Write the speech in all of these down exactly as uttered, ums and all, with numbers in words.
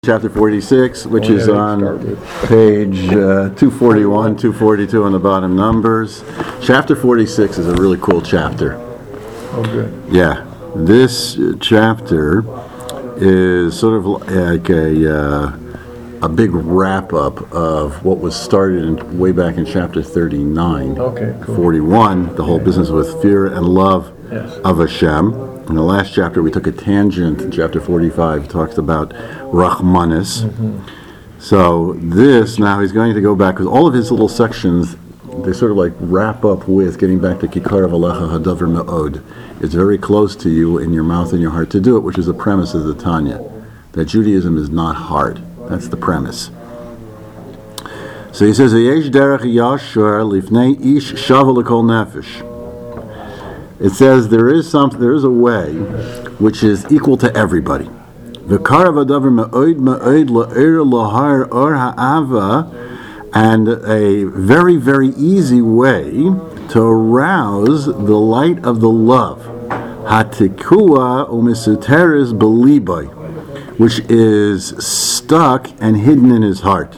Chapter forty-six, which is on page uh, two forty-one, two forty-two on the bottom numbers. Chapter forty-six is a really cool chapter. Oh, good. Yeah, this chapter is sort of like a uh, a big wrap-up of what was started in, way back in chapter thirty-nine. Okay, cool. forty-one, the whole business with fear and love Yes. of Hashem. In the last chapter, we took a tangent. In chapter forty-five, talks about Rachmanis. Mm-hmm. So this, now he's going to go back, because all of his little sections, they sort of like wrap up with getting back to Kikar of Alecha Hadavar Me'od. It's very close to you in your mouth and your heart to do it, which is the premise of the Tanya, that Judaism is not hard. That's the premise. So he says, Yesh derech yashar lifnei ish shava l'kol nefesh. It says there is something, there is a way which is equal to everybody. And a very, very easy way to arouse the light of the love, which is stuck and hidden in his heart.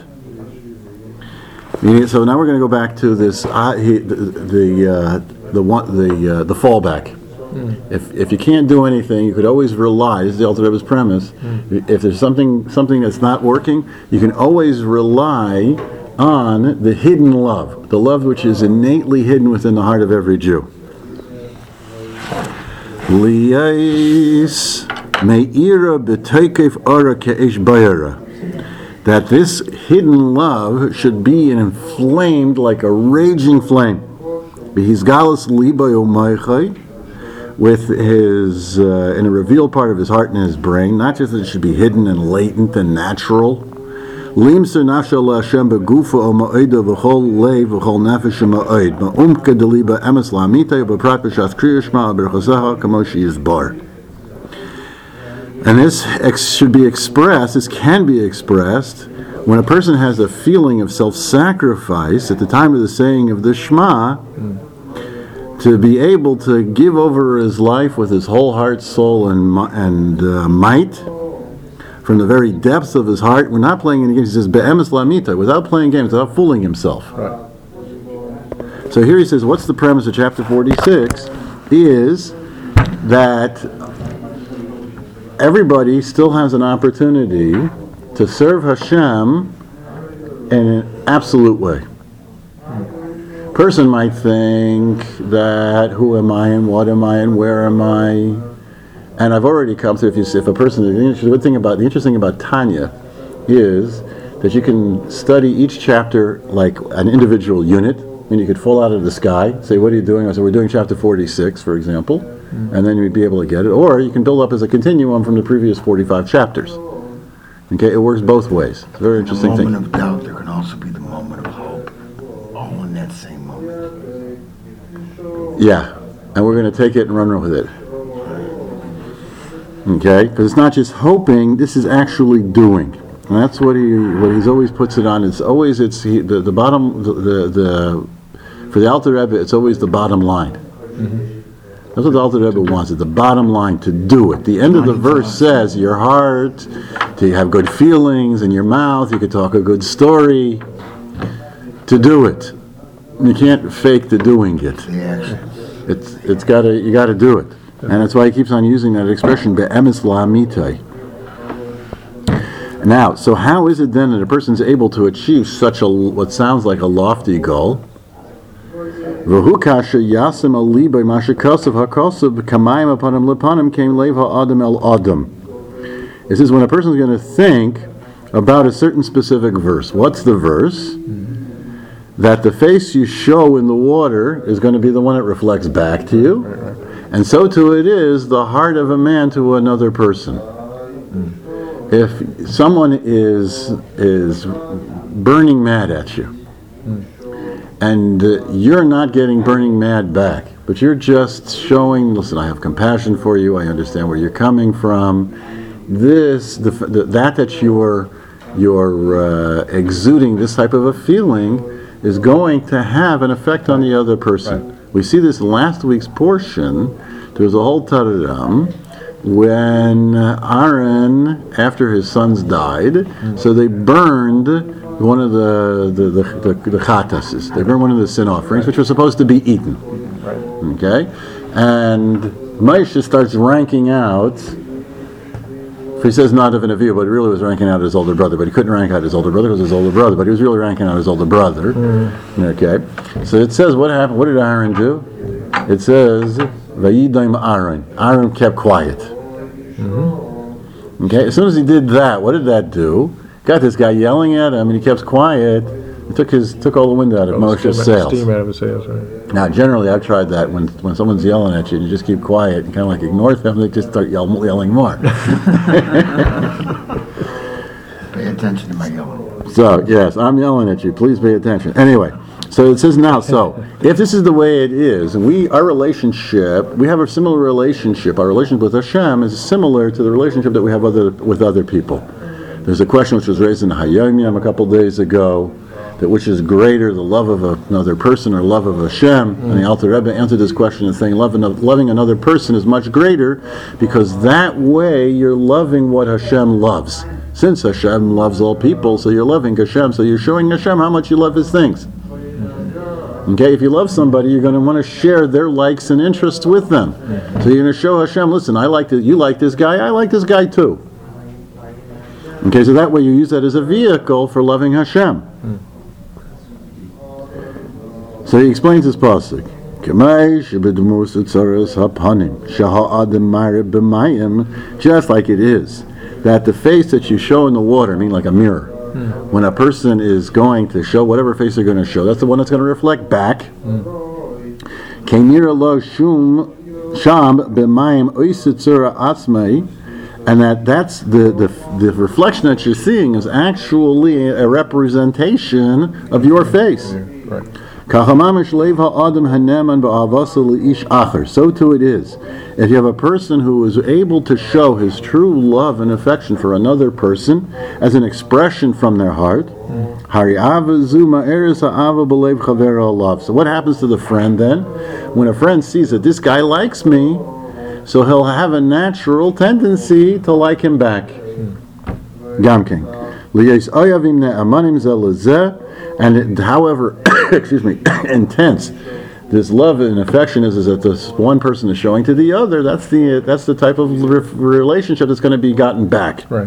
So now we're going to go back to this, uh, he, the, the uh, the one, the uh, the fallback. Mm. If if you can't do anything, you could always rely. This is the Alter Rebbe's premise. Mm. If there's something something that's not working, you can always rely on the hidden love, the love which is innately hidden within the heart of every Jew. Liyais me'ira b'teikef ara ke'esh bayara. That this hidden love should be inflamed like a raging flame. He's galus liba with his uh, in a revealed part of his heart and his brain, not just that it should be hidden and latent and natural. Limser nafsha laHashem begufa o ma'ida v'chol leiv v'chol nefesh ma'id ma'umka deliba emes la'amita b'prat b'shas kriyashma b'rchasecha kamoshi yizbar. And this ex- should be expressed, this can be expressed, when a person has a feeling of self-sacrifice at the time of the saying of the Shema, mm. to be able to give over his life with his whole heart, soul, and and uh, might, from the very depths of his heart. We're not playing any games. He says, Be'emes la'amita, without playing games, without fooling himself. Right. So here he says, what's the premise of chapter forty-six? Is that everybody still has an opportunity to serve Hashem in an absolute way. Person might think that who am I and what am I and where am I? And I've already come to, if you if a person, the good thing about the interesting about Tanya is that you can study each chapter like an individual unit. I mean, you could fall out of the sky, say, what are you doing? I said, we're doing chapter forty-six, for example, mm-hmm. and then you'd be able to get it. Or you can build up as a continuum from the previous forty-five chapters. Okay, it works both ways. It's a very interesting thing. In the moment of doubt, there can also be the moment of hope, all in that same moment. Yeah, and we're going to take it and run with it. Okay, because it's not just hoping; this is actually doing, and that's what he what he's always puts it on. It's always it's he, the the bottom the, the the for the Alter Rebbe. It's always the bottom line. Mm-hmm. That's what the Alter Rebbe wants, at the bottom line, to do it. The end of the verse says, your heart, to have good feelings in your mouth, you could talk a good story, to do it. You can't fake the doing it. The action. It's it's gotta you gotta do it. And that's why he keeps on using that expression, be'emes la'amitai. Now, so how is it then that a person's able to achieve such a, what sounds like a lofty goal? V'hu kasha yasim alibay mashakasav hakasav kamayim apanim lepanim came lev ha'adam el adam. It says when a person's going to think about a certain specific verse. What's the verse? Mm-hmm. That the face you show in the water is going to be the one that reflects back to you. Right, right, right. And so too it is the heart of a man to another person. Mm. If someone is is burning mad at you, mm. and uh, you're not getting burning mad back, but you're just showing, listen, I have compassion for you, I understand where you're coming from, this, the, the, that that you're, you're uh, exuding this type of a feeling is going to have an effect on the other person. Right. We see this in last week's portion. There's a whole tararam when Aaron, after his sons died, mm. so they burned one of the the the, the, the chatases. They burned one of the sin offerings, which was supposed to be eaten. Right. Okay, and Moshe starts ranking out. He says not of an Aviyah, but he really was ranking out his older brother. But he couldn't rank out his older brother because his older brother. But he was really ranking out his older brother. Mm. Okay, so it says what happened. What did Aaron do? It says Vayidaim Aaron. Aaron kept quiet. Mm-hmm. Okay, as soon as he did that, what did that do? Got this guy yelling at him, and he kept quiet. It took his took all the wind out of oh, Moshe's sails. Steam out of his sails, right? Now, generally, I've tried that when when someone's yelling at you, and you just keep quiet and kind of like ignore them. They just start yell, yelling more. Pay attention to my yelling. So yes, I'm yelling at you. Please pay attention. Anyway. So it says now, so if this is the way it is, and we, our relationship, we have a similar relationship, our relationship with Hashem is similar to the relationship that we have other, with other people. There's a question which was raised in the Hayom Yom a couple days ago, that which is greater, the love of another person or love of Hashem, mm. and the Alter Rebbe answered this question and saying, loving, loving another person is much greater, because that way you're loving what Hashem loves. Since Hashem loves all people, so you're loving Hashem, so you're showing Hashem how much you love His things. Okay, if you love somebody, you're going to want to share their likes and interests with them. Mm-hmm. So you're going to show Hashem, listen, I like this, you like this guy, I like this guy too. Okay, so that way you use that as a vehicle for loving Hashem. Mm. So he explains this pasuk. Just like it is, that the face that you show in the water, I mean like a mirror, when a person is going to show whatever face they're going to show, that's the one that's going to reflect back. And that that's the, the the reflection that you're seeing is actually a representation of your face. Right. So too it is. If you have a person who is able to show his true love and affection for another person as an expression from their heart, mm. so what happens to the friend then? When a friend sees that this guy likes me, so he'll have a natural tendency to like him back. Gamking. And it, however, excuse me, intense this love and affection is, is that this one person is showing to the other, that's the that's the type of re- relationship that's going to be gotten back. Right.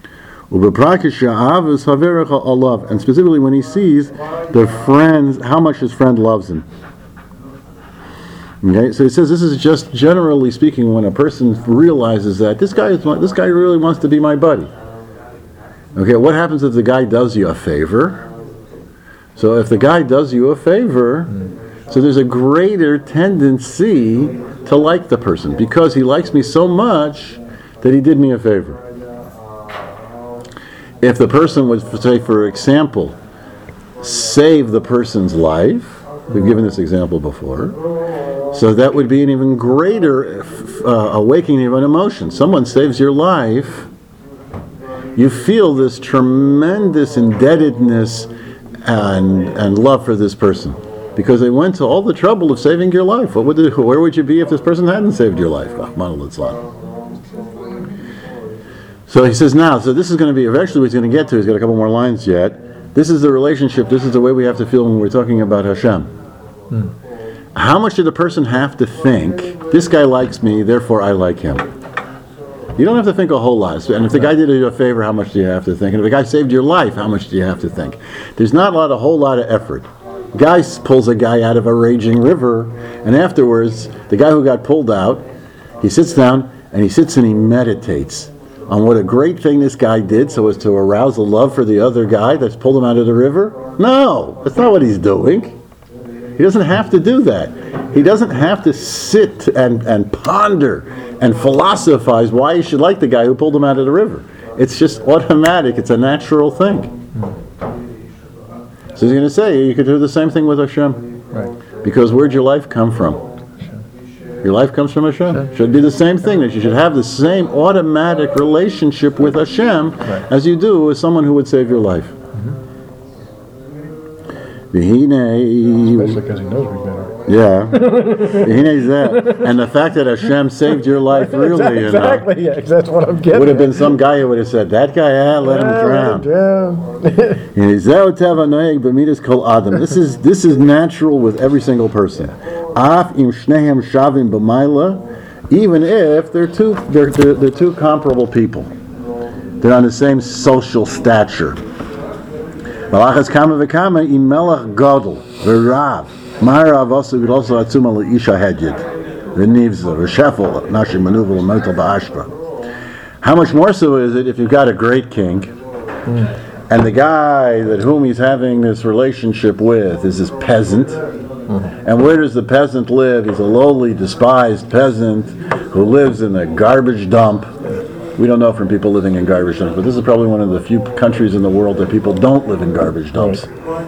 And specifically when he sees the friends, how much his friend loves him. Okay, so he says this is just generally speaking when a person realizes that this guy is this guy really wants to be my buddy. Okay, what happens if the guy does you a favor? So if the guy does you a favor, mm. so there's a greater tendency to like the person because he likes me so much that he did me a favor. If the person would, say, for example, save the person's life, we've given this example before, so that would be an even greater uh, awakening of an emotion. Someone saves your life, you feel this tremendous indebtedness and and love for this person because they went to all the trouble of saving your life. What would they, where would you be if this person hadn't saved your life? So he says now, so this is going to be eventually what he's going to get to. He's got a couple more lines yet. This is the relationship, this is the way we have to feel when we're talking about Hashem. Hmm. How much did a person have to think, this guy likes me, therefore I like him? You don't have to think a whole lot. And if the guy did you a favor, how much do you have to think? And if the guy saved your life, how much do you have to think? There's not a lot, a whole lot of effort. Guy pulls a guy out of a raging river, and afterwards, the guy who got pulled out, he sits down, and he sits and he meditates on what a great thing this guy did so as to arouse the love for the other guy that's pulled him out of the river. No, that's not what he's doing. He doesn't have to do that. He doesn't have to sit and, and ponder and philosophize why he should like the guy who pulled him out of the river. It's just automatic. It's a natural thing. So he's going to say, you could do the same thing with Hashem. Right. Because where'd your life come from? Your life comes from Hashem. Hashem. Should be the same thing, that you should have the same automatic relationship with Hashem right. as you do with someone who would save your life. Mm-hmm. Especially because he knows me better. Yeah, he needs that. And the fact that Hashem saved your life, really, exactly, you know, yeah, that's what I'm getting. would have at. been some guy who would have said, "That guy, yeah, let him Ah, drown." let him drown. This is this is natural with every single person. Af im shnehem shavim b'mayla, even if they're two they're, they're they're two comparable people, they're on the same social stature. Malachas kama v'kama im melech gadol v'rav ma'arav also also atzuma leisha hedjid v'nivza v'shefel nashim manuva l'motel ba'ashra. How much more so is it if you've got a great king, mm. and the guy that whom he's having this relationship with is this peasant, mm. and where does the peasant live? He's a lowly, despised peasant who lives in a garbage dump. We don't know from people living in garbage dumps, but this is probably one of the few countries in the world that people don't live in garbage dumps.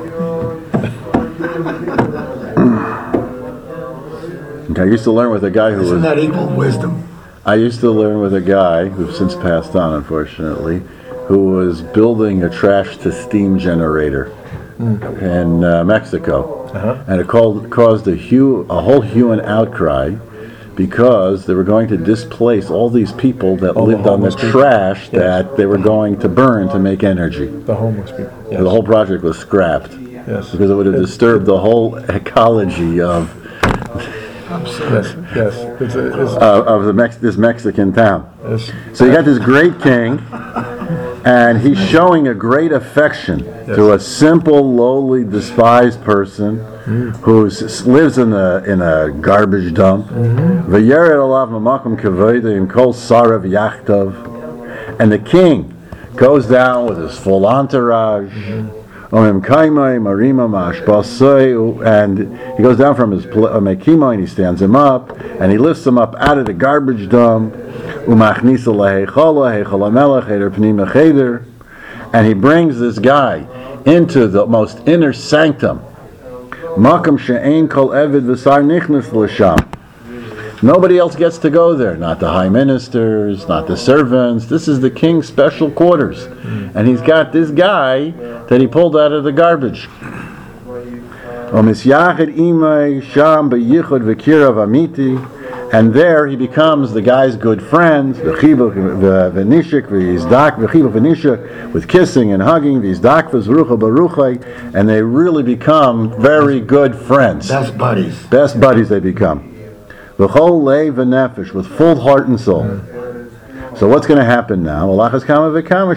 Okay, I used to learn with a guy who Isn't was... that equal wisdom? I used to learn with a guy who's since passed on, unfortunately, who was building a trash-to-steam generator mm. in uh, Mexico. Uh-huh. And it called, caused a, hue, a whole hue and outcry because they were going to displace all these people that all lived the on the people. trash Yes. that they were going to burn to make energy. The homeless people. Yes. So the whole project was scrapped yes. because it would have disturbed the whole ecology of yes, yes. It's a, it's, uh, of the Mex- this Mexican town. Yes. So you got this great king, and he's showing a great affection yes. to a simple, lowly, despised person mm. who s- lives in a in a garbage dump. V'yered alav mamakom kavod kol sarav yachtav, and the king goes down with his full entourage. Mm-hmm. And he goes down from his pl- and he stands him up and he lifts him up out of the garbage dump, and he brings this guy into the most inner sanctum. Nobody else gets to go there, not the high ministers, not the servants. This is the king's special quarters. Mm. And he's got this guy that he pulled out of the garbage. And there he becomes the guy's good friend, with kissing and hugging, and they really become very good friends. Best buddies. Best buddies they become. With full heart and soul. So what's going to happen now? What's going?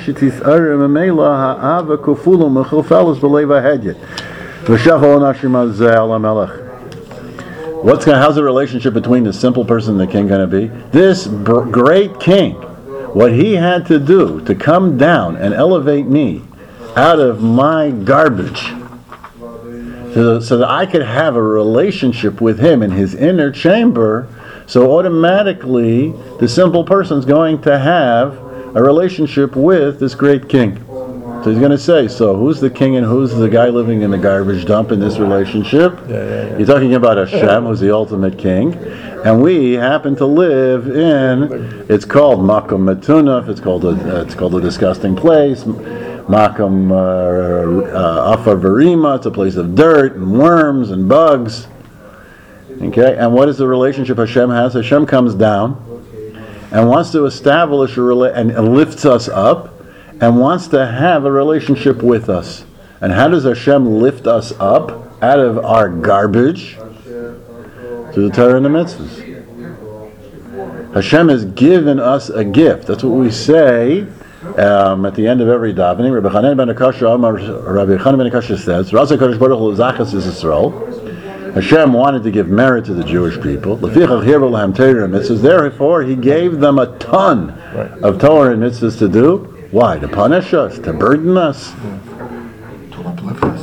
How's the relationship between the simple person and the king going to be? This br- great king, what he had to do to come down and elevate me out of my garbage, so, so that I could have a relationship with him in his inner chamber, so automatically the simple person's going to have a relationship with this great king. So he's going to say, so who's the king and who's the guy living in the garbage dump in this relationship? Yeah, yeah, yeah. You're talking about Hashem, who's the ultimate king, and we happen to live in, it's called Makom Metunaf, it's called a, uh, it's called a disgusting place, Makom uh, Afar Verima, it's a place of dirt and worms and bugs. Okay, and what is the relationship Hashem has? Hashem comes down and wants to establish a rela- and, and lifts us up and wants to have a relationship with us. And how does Hashem lift us up out of our garbage? Through the Torah and the mitzvahs. Hashem has given us a gift. That's what we say Um, at the end of every davening. Rabbi Chanan ben Akasha, Rabbi Chanan ben Akasha says, "Rasa Kadosh Baruch Hu Zachas Yisrael." Hashem wanted to give merit to the Jewish people. Lefichach Hirbu Lahem Torah and mitzvahs. Therefore, He gave them a ton right. of Torah and mitzvahs to do. Why? To punish us, to burden us. To uplift us.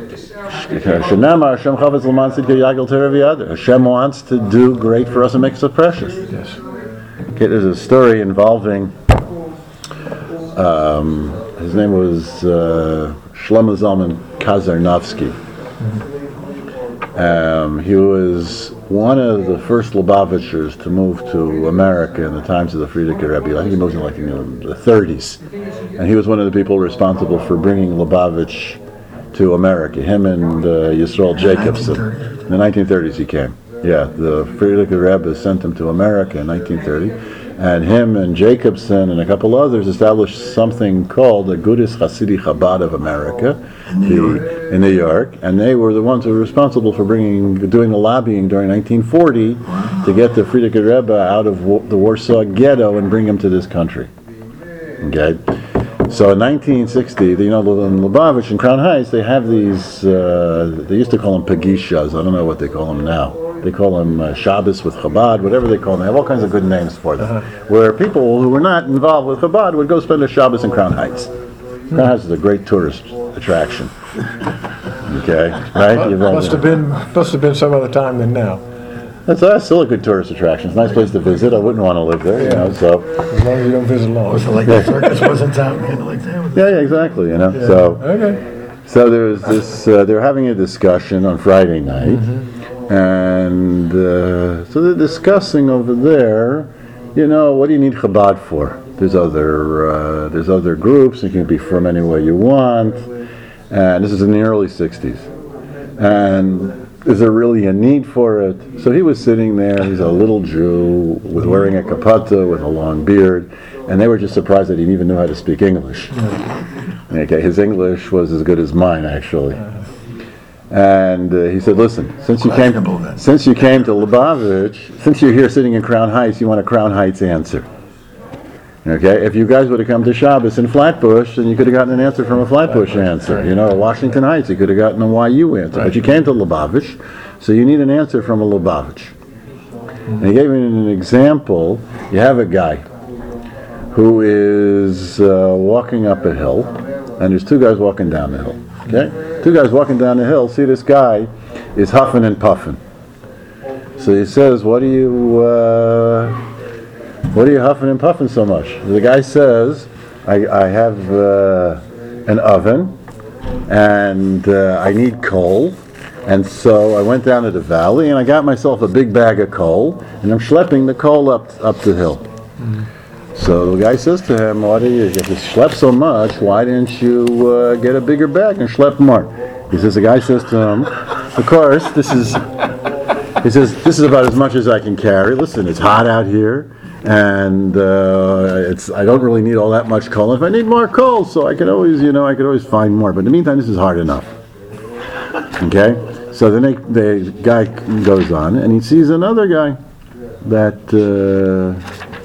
Hashem wants to do great for us and makes us precious. Yes. Okay, there's a story involving. Um, his name was uh, Shlomo Zalman Kazarnovsky. Um, he was one of the first Lubavitchers to move to America in the times of the Frierdiker Rebbe. I think he moved in like you know, the thirties. And he was one of the people responsible for bringing Lubavitch to America. Him and uh, Yisrael Jacobson. In the nineteen thirties he came. Yeah, the Frierdiker Rebbe sent him to America in nineteen thirty. And him and Jacobson and a couple others established something called the Agudas Hasidic Chabad of America In New York. in New York, and they were the ones who were responsible for bringing, doing the lobbying during nineteen forty Wow. to get the Frierdiker Rebbe out of Wa- the Warsaw Ghetto and bring him to this country. Okay, so in nineteen sixty, you know, in Lubavitch and Crown Heights, they have these. Uh, they used to call them pagishas. I don't know what they call them now. They call them uh, Shabbos with Chabad, whatever they call them. They have all kinds of good names for them. Uh-huh. Where people who were not involved with Chabad would go spend a Shabbos in Crown Heights. Crown Heights is a great tourist attraction. Okay, right? You've all Must have been, must have been some other time than now, That's, that's still a good tourist attraction. It's a nice place to visit. I wouldn't want to live there, you know. So as long as you don't visit long. Was it like the circus was in town, kind of like that? yeah, yeah, exactly. You know. So Okay. so there was this. Uh, they were having a discussion on Friday night, and uh, so they're discussing over there. You know, what do you need Chabad for? There's other uh, there's other groups. You can be from any way you want. And this is in the early sixties. And is there really a need for it? So he was sitting there. He's a little Jew with wearing a kapata with a long beard, and they were just surprised that he even knew how to speak English. Okay, his English was as good as mine, actually. And uh, he said, "Listen, since you came, Questionable, then. since you came to Lubavitch, since you're here sitting in Crown Heights, you want a Crown Heights answer. Okay, if you guys would have come to Shabbos in Flatbush, then you could have gotten an answer from a Flatbush answer. You know, Washington Heights, you could have gotten a Y U answer. But you came to Lubavitch, so you need an answer from a Lubavitch." And he gave me an example. You have a guy who is uh, walking up a hill, and there's two guys walking down the hill. Okay, two guys walking down the hill. See, this guy is huffing and puffing. So he says, "What do you?" Uh, What are you huffing and puffing so much? The guy says, I, I have uh, an oven, and uh, I need coal, and so I went down to the valley, and I got myself a big bag of coal, and I'm schlepping the coal up up the hill. Mm-hmm. So the guy says to him, "What do you, if you schlep so much, why didn't you uh, get a bigger bag and schlep more?" He says, the guy says to him, "Of course, this is," he says, "this is about as much as I can carry. Listen, it's hot out here. And uh, it's I don't really need all that much coal. If I need more coal, so I can always, you know, I could always find more. But in the meantime, this is hard enough." Okay? So then they, the guy goes on, and he sees another guy that, uh,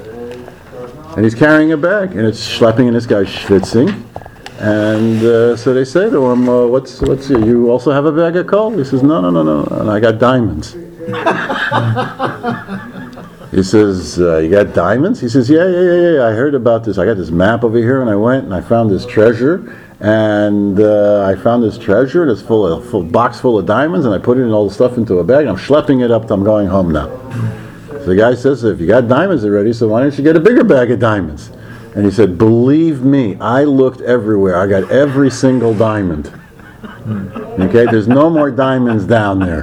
and he's carrying a bag, and it's schlepping, and this guy's schwitzing. And uh, so they say to him, uh, what's, what's, you also have a bag of coal? He says, no, no, no, no, and I got diamonds. He says, uh, you got diamonds? He says, yeah, yeah, yeah, yeah, I heard about this. I got this map over here, and I went and I found this treasure, and uh, I found this treasure, and it's full of, full box full of diamonds, and I put it in all the stuff into a bag, and I'm schlepping it up, I'm going home now. So the guy says, if you got diamonds already, so why don't you get a bigger bag of diamonds? And he said, believe me, I looked everywhere. I got every single diamond. Okay, there's no more diamonds down there.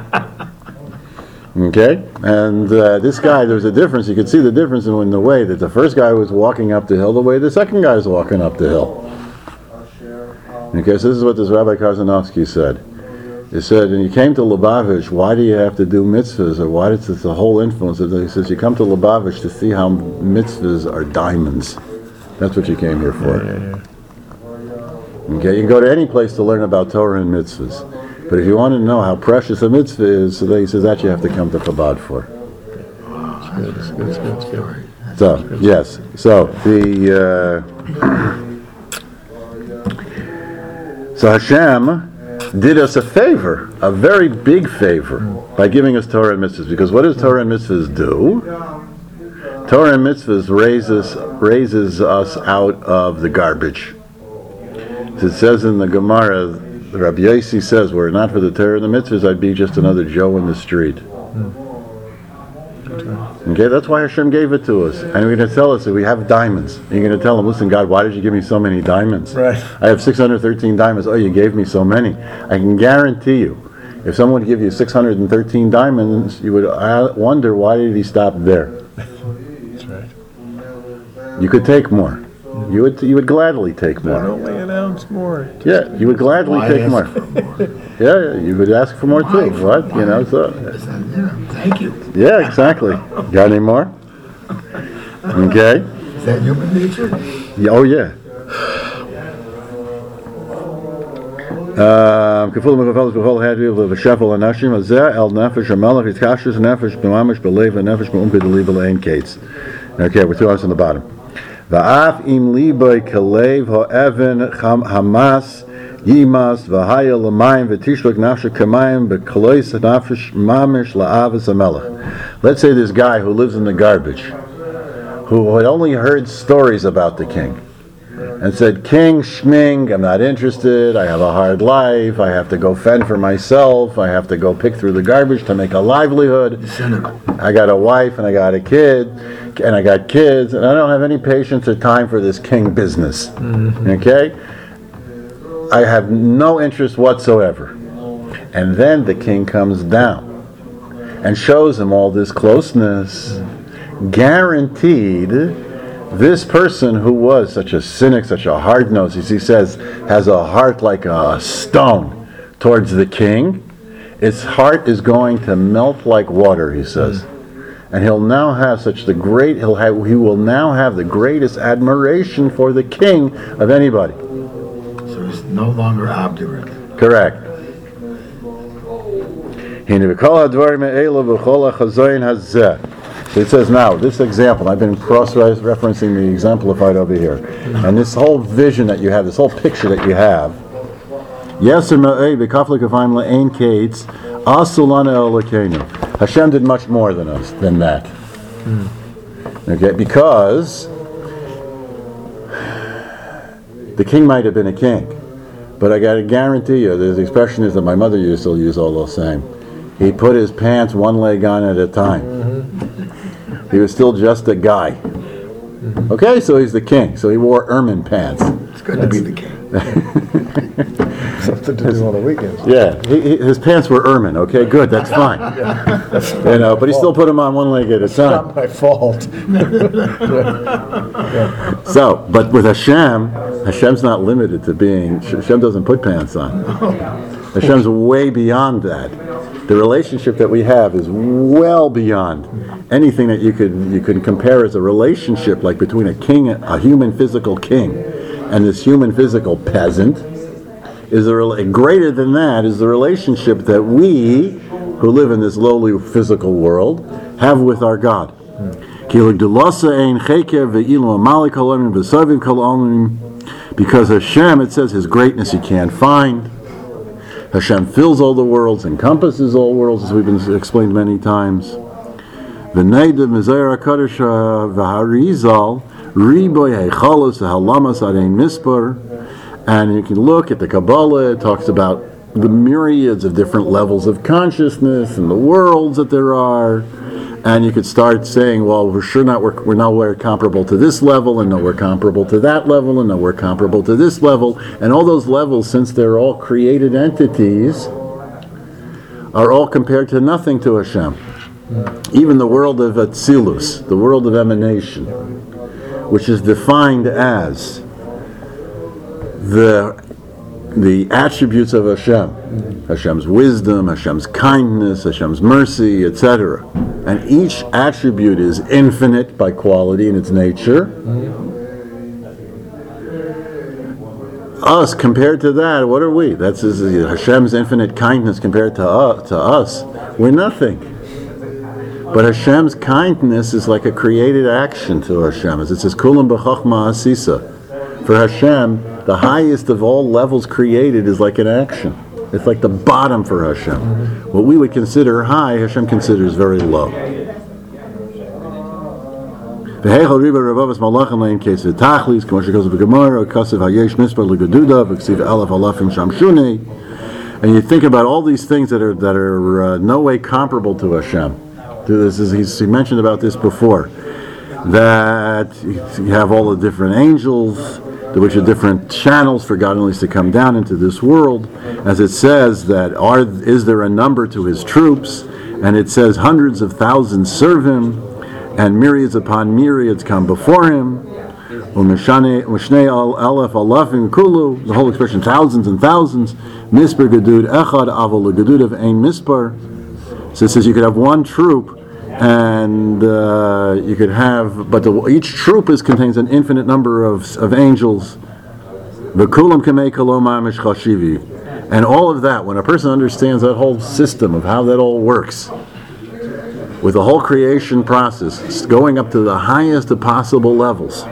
Okay, and uh, this guy, there's a difference. You could see the difference in the way that the first guy was walking up the hill, the way the second guy is walking up the hill. Okay, so this is what this Rabbi Karzanovsky said. He said, and you came to Lubavitch, why do you have to do mitzvahs? Or why is it the whole influence? He says, you come to Lubavitch to see how mitzvahs are diamonds. That's what you came here for. Yeah, yeah, yeah. Okay, you can go to any place to learn about Torah and mitzvahs. But if you want to know how precious a mitzvah is, so he says that you have to come to Chabad for. It's good, it's good, it's good, it's good. So, yes. So, the... Uh, so Hashem did us a favor, a very big favor, by giving us Torah and mitzvahs. Because what does Torah and mitzvahs do? Torah and mitzvahs raises, raises us out of the garbage. It says in the Gemara, Rabbi Yossi says, were it not for the Torah and the mitzvahs, I'd be just another Joe in the street. Okay, that's why Hashem gave it to us. And we're going to tell us that we have diamonds. And you're going to tell him, listen, God, why did you give me so many diamonds? Right. I have six hundred thirteen diamonds. Oh, you gave me so many. I can guarantee you, if someone would give you six hundred thirteen diamonds, you would uh, wonder, why did he stop there? That's right. You could take more. You would you would gladly take Not more. only an ounce more. Yeah, you would gladly Why take ask more. for more? Yeah, yeah, you would ask for more Why? too. What? You know, so I said, yeah, thank you. yeah, exactly. Got any more? Okay. Is that human nature? Yeah, oh yeah. כפול ומכופל בכל הדברים ובשפל אנשים, אז זה אל נפש המלך יתקשש נפש ממש בלב ונפש מעומקא דליבה לאין קץ. Okay, we're two hours on the bottom. ואף אם ליבוי כלב האבן המס יימס והיה למים ותשלוק נפש כמים בכלויס נפש ממש לאהבת המלך. Let's say this guy who lives in the garbage, who had only heard stories about the king, and said, King Schming, I'm not interested, I have a hard life, I have to go fend for myself, I have to go pick through the garbage to make a livelihood. Cynical. I got a wife and I got a kid, and I got kids, and I don't have any patience or time for this king business. Mm-hmm. Okay? I have no interest whatsoever. And then the king comes down and shows him all this closeness. Guaranteed, this person who was such a cynic, such a hard-nosed, as he says, has a heart like a stone towards the king. His heart is going to melt like water, he says. And he'll now have such the great, he'll have, he will now have the greatest admiration for the king of anybody. So he's no longer obdurate. Correct. So it says now, this example, I've been cross-referencing the exemplified over here, and this whole vision that you have, this whole picture that you have, Hashem did much more than us, than that. Okay, because the king might have been a king, but I got to guarantee you, the expression is that my mother used to use all the same. He put his pants one leg on at a time. He was still just a guy. Okay, so he's the king. So he wore ermine pants. It's good to be the king. Something to do on the weekends. Yeah, he, he, his pants were ermine. Okay, good, that's fine. You know, but he still put them on one leg at a time. Not my fault. So, but with Hashem, Hashem's not limited to being. Hashem doesn't put pants on. Hashem's way beyond that. The relationship that we have is well beyond anything that you could you could compare as a relationship like between a king, a human physical king, and this human physical peasant. Is a greater than that is the relationship that we, who live in this lowly physical world, have with our God. Because Hashem, it says, His greatness you can't find. Hashem fills all the worlds, encompasses all worlds, as we've been explained many times. V'neidav mizayra kadesha v'harizal riboy heichalos v'halamas arein mispar. And you can look at the Kabbalah, it talks about the myriads of different levels of consciousness and the worlds that there are. And you could start saying, well, we're sure not, we're, we're nowhere comparable to this level, and nowhere comparable to that level, and nowhere comparable to this level. And all those levels, since they're all created entities, are all compared to nothing to Hashem. Even the world of Atzilus, the world of emanation, which is defined as the the attributes of Hashem, Hashem's wisdom, Hashem's kindness, Hashem's mercy, et cetera. And each attribute is infinite by quality in its nature. Us, compared to that, what are we? That's Hashem's infinite kindness compared to us, to us. We're nothing. But Hashem's kindness is like a created action to Hashem. As it says, Kulam b'chachma asisa. For Hashem, the highest of all levels created is like an action. It's like the bottom for Hashem. Mm-hmm. What we would consider high, Hashem considers very low. And you think about all these things that are that are uh, no way comparable to Hashem. This is, he's, he mentioned about this before, that you have all the different angels, which are different channels for God at least to come down into this world. As it says that are is there a number to His troops, and it says hundreds of thousands serve Him, and myriads upon myriads come before Him. Umeshane Umeshnei al Aleph Alafim Kulu, the whole expression thousands and thousands. Mispar Gedud Echad Aval Gedud of Ein Mispar. So it says you could have one troop, and uh, you could have, but the, each troop is contains an infinite number of of angels. V'kulam kamei kolom mamish chashivi. And all of that, when a person understands that whole system of how that all works, with the whole creation process, going up to the highest of possible levels,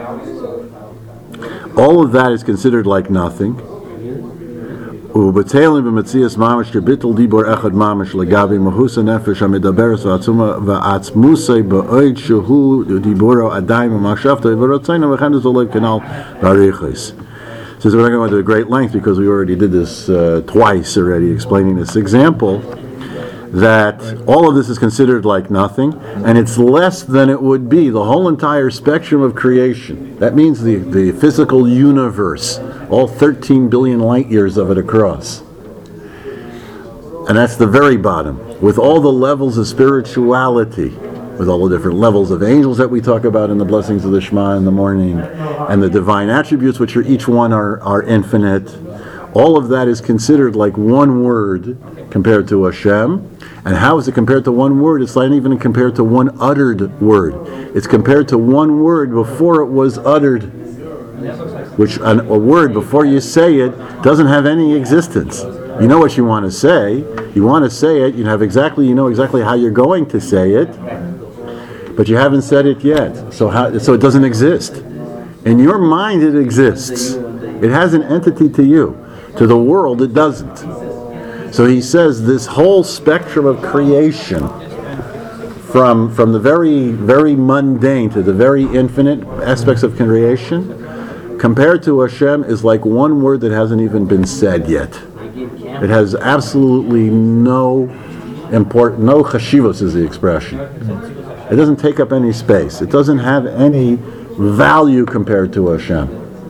all of that is considered like nothing. U'b'teilim b'metzias mamish kebitl dibor echad mamish legavi mahusa nefesh hamidaberes v'atzuma v'atzmusei ba'oid shehu diboro adayim v'machshavta v'rotzayna v'chem zolei kanal barichis. So we're not going to go into great length because we already did this uh, twice already, explaining this example, that all of this is considered like nothing, and it's less than it would be, the whole entire spectrum of creation. That means the, the physical universe, all thirteen billion light years of it across. And that's the very bottom, with all the levels of spirituality, with all the different levels of angels that we talk about in the blessings of the Shema in the morning, and the divine attributes, which are each one are, are infinite. All of that is considered like one word compared to Hashem. And how is it compared to one word? It's not even compared to one uttered word. It's compared to one word before it was uttered, which a, a word before you say it doesn't have any existence. You know what you want to say. You want to say it. You have exactly. You know exactly how you're going to say it. But you haven't said it yet, so how, so it doesn't exist. In your mind it exists. It has an entity to you. To the world it doesn't. So he says this whole spectrum of creation, from, from the very, very mundane to the very infinite aspects of creation, compared to Hashem is like one word that hasn't even been said yet. It has absolutely no import, no chashivos is the expression. It doesn't take up any space. It doesn't have any value compared to Hashem.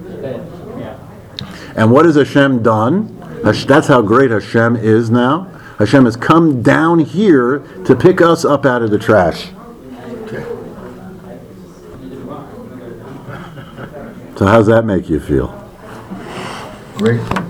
And what has Hashem done? That's how great Hashem is now. Hashem has come down here to pick us up out of the trash. So how does that make you feel? Great.